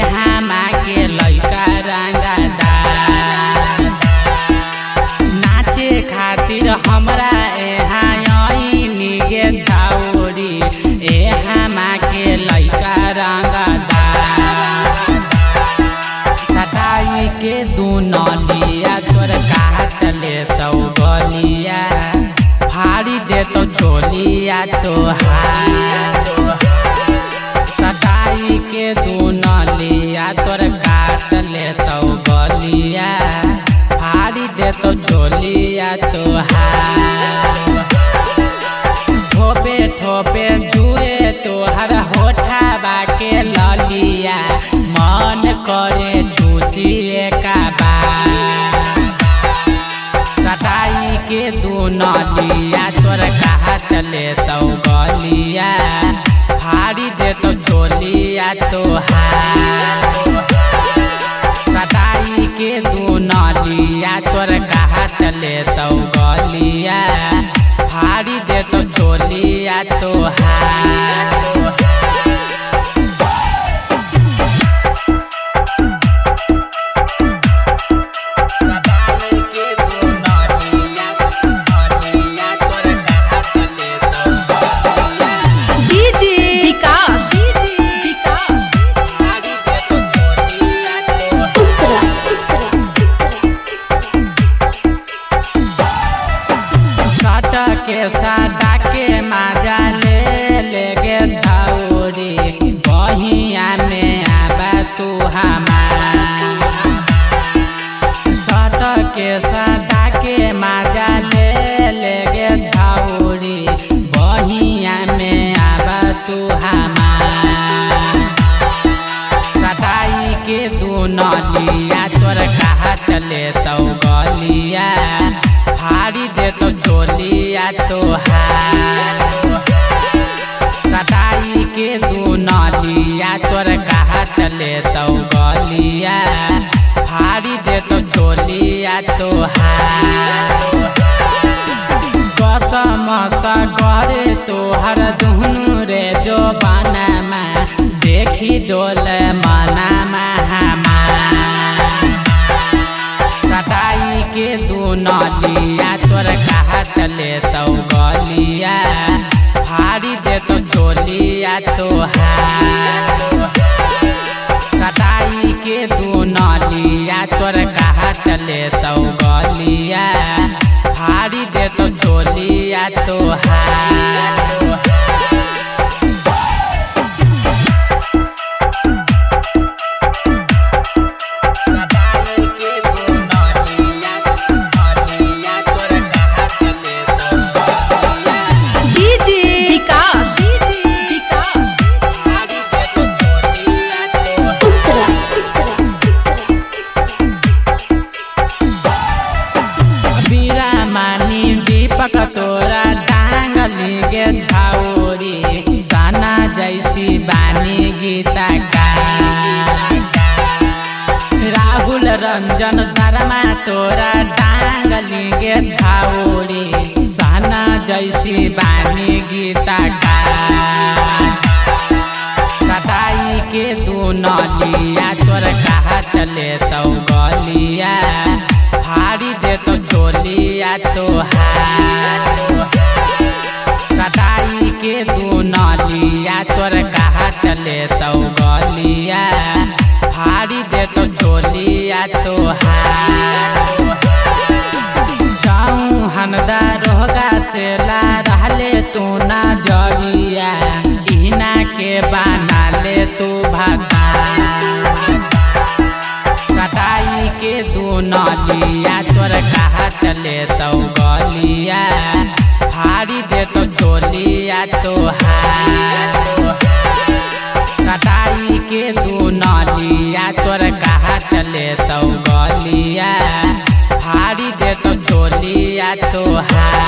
हमा के लइका रंगदार नाचे खातिर हमरा यहाँ आईनी गे छौरी हमा के लइका रंगदार सटाई के दुनलिया तोर काट लेतौ गलिया फाड़ी देतौ झोलिया तोहार सटाई के दुनलिया तोर काट लेतौ गलिया फाड़ी देतौ झोलिया तोहार ठोपे ठोपे जुए तोहर होठा के ललिया मन करे झूसिए का सटाई के दुनलिया तोर काट लेतौ गलिया फाड़ी देतौ झोलिया तोहार सटाई के दुनलिया तोर काट लेतौ गलिया फाड़ी देतौ झोलिया तोहार के सादा के मजा ले गे छौरी बहिया में आबा तू हमार सट के सादा के मजा ले गे छौरी बहिया में आबा तू हमार सटाई के दुनलिया तोर काट लेतौ गलिया फाड़ी देतौ झोलिया तोहार सटाई के दुनलिया तोर काट लेतौ गलिया फाड़ी देतौ झोलिया तोहार कसम सा करे तोहर दुनु रे जो बनमा देखी डोल मनमा सटाई के दुनलिया तोर काट लेतौ गलिया फाड़ी देतौ झोलिया तोहार सटाई के दुनलिया तोर काट लेतौ गलिया फाड़ी देतौ झोलिया तोहार दीपक तोरा डांगली गे छौरी सना जैसी बानी गीता का राहुल रंजन शर्मा तोरा डांगली गे छौरी सना जैसी बानी गीता का सटाई के दुनलिया तोर काट लेतौ गलिया फाड़ी देतौ झोलिया तोहार सटाई के दुनलिया तोर काट लेतौ गलिया फाड़ी देतौ झोलिया तोहार जाऊँ हनदा रोगा से ला रहले तू ना जरिया इना के बना ले तू भाता सटाई के दुनलिया तोर काट लेतौ गलिया फाड़ी देतौ झोलिया तोहार सटाई के दुनलिया तोर काट लेतौ गलिया फाड़ी देतौ झोलिया तोहार।